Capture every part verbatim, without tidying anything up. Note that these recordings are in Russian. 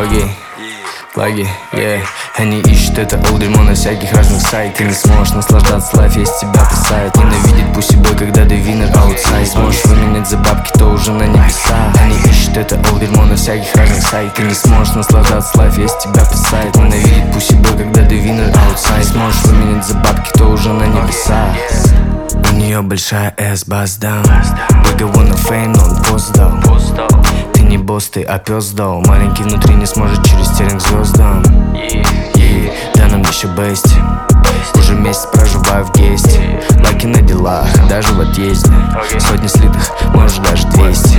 Логи, лаги, yeah. Они ищут это олдермо на всяких разных сайтах. Ты не сможешь наслаждаться лайф, если тебя писают. Ненавидит пусть бой, когда ты винер аутсайд. Сможешь выменять за бабки, то уже на небесах. Они ищут это олдермо на всяких разных сайтах. Ты не сможешь наслаждаться лайф, если тебя писают. Ненавидит пусть бой, когда ты винер аутсайд. Сможешь выменять за бабки, то уже на небесах. У нее большая S, buzz down. We go on a fame, но он пост дал. Ты не босс, ты а пес дал. Маленький внутри не сможет через стерлинг звездам. Yeah. Да нам еще бести. Уже месяц проживаю в гесте. Лайки на делах, даже в отъезде. Сотни слитых, может даже двести.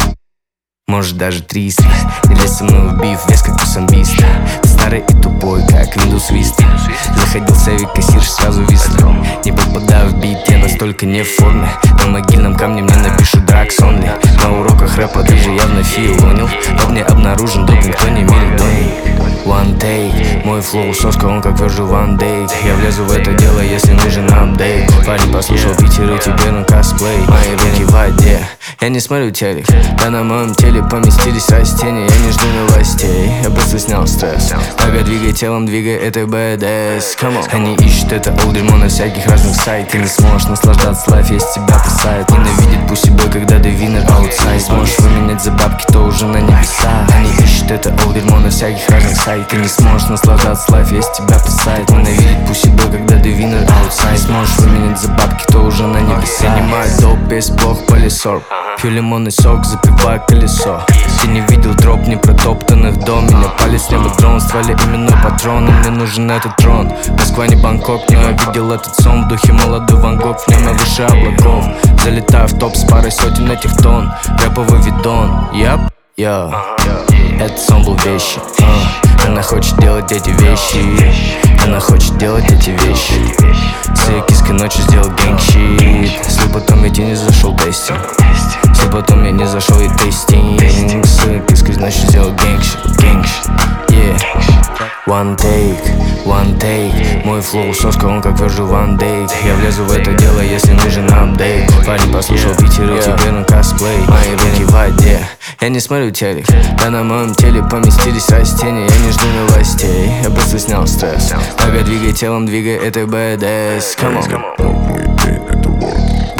Может даже триста. Не лезь со мной в биф, вес как у самбиста. Ты старый и тупой, как Windows Vista. Заходил Савик, кассир сразу висла. Не попадаю в бит, я настолько не в форме. На могильном камне мне напишут дракс онли. На уроках рэпа ты же явно филонил. Но мне обнаружен допинг, кто не мельдоний. One take, мой флоу соска, он как Virgil Van Dijk. Я влезу в это дело, если нужен апдейт. Парень послушал Питер и теперь он косплей. Мои руки в воде, я не смотрю телек. Да на моем теле поместились растения. Я не жду новостей, я просто снял стресс. Ага, двигай телом, двигай это бэ дэ эс. Come on. Они ищут это олдермо на всяких разных сайтах. Ты не сможешь наслаждаться лайф, если тебя писают. Ненавидит пусть бой, когда ты винер аутсайд. Сможешь выменять за бабки, то уже на небесах. Они ищут это олдермо на всяких разных сайтах. Ты не сможешь наслаждаться лайф, если тебя писают. Ненавидит пусть бой, когда ты винер аутсайд. Сможешь выменять за бабки, то уже на небесах. Принимаю доп, без блок, полисорб. Пью лимонный сок, запиваю колесо. Ты не видел дроп, не протоптанных до меня. Палец небо дрон, стволи именной патрон. И мне нужен этот трон. Москва не Бангкок, но я видел этот сон в духе молодой Ван Гог. В нем я выше облаков. Залетаю в топ с парой сотен этих тонн. Рэповый видон, яп, я. Этот сон был вещи. Она хочет делать эти вещи. Она хочет делать эти вещи. С ее киской ночью сделал гэнгщит. Если потом я не зашел тестинг. Если потом я не зашел и тестинг. С ее киской ночью сделал гэнгщит. Гэнгщит, yeah. One take, one take. Мой флоу соска, он как Virgil Van Dijk. Я влезу в это дело, если нужен апдейт. Парень послушал Питер и теперь он косплей. Мои руки в воде, я не смотрю телек. Да на моем теле поместились растения. Я не жду новостей, я просто снял стресс. Ага, двигай телом, двигай это бэ дэ эс. Come on. Новый день, это world.